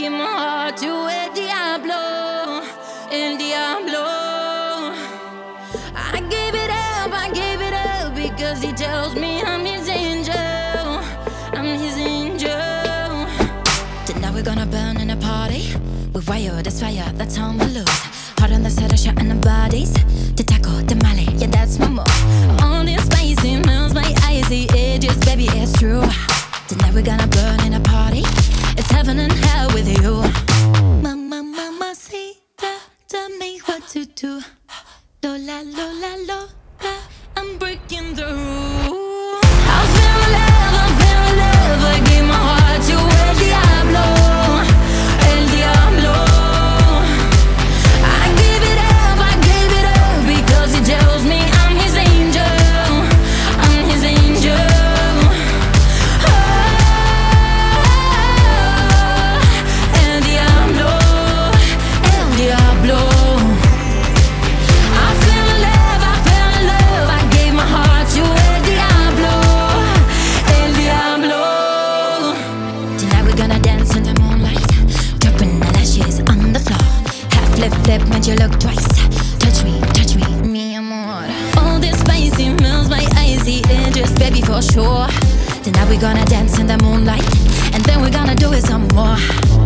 give my heart to El Diablo. I gave it up because he tells me I'm his angel. I'm his angel. Tonight we're gonna burn in a party. We wire this fire that's on the loose. Hard on the set of shot in the bodies. To tackle the Mali, yeah, that's my move. All this spicy melts my icy edges, baby, it's true. Tonight we're gonna burn in a party. It's heaven and hell with you. Mama, see, tell me what to do. Lola, I'm breaking the rules. I feel love, I give my heart to El Diablo. El Diablo. I gave it up because he tells me I'm his angel. I'm his angel. El Diablo, El Diablo. I fell in love, I gave my heart to El Diablo, El Diablo. Tonight we're gonna dance in the moonlight, dropping the lashes on the floor. Half flip, make you look twice. Touch me, mi amor. All this spicy melts my icy edges, baby, for sure. Tonight we're gonna dance in the moonlight, and then we're gonna do it some more.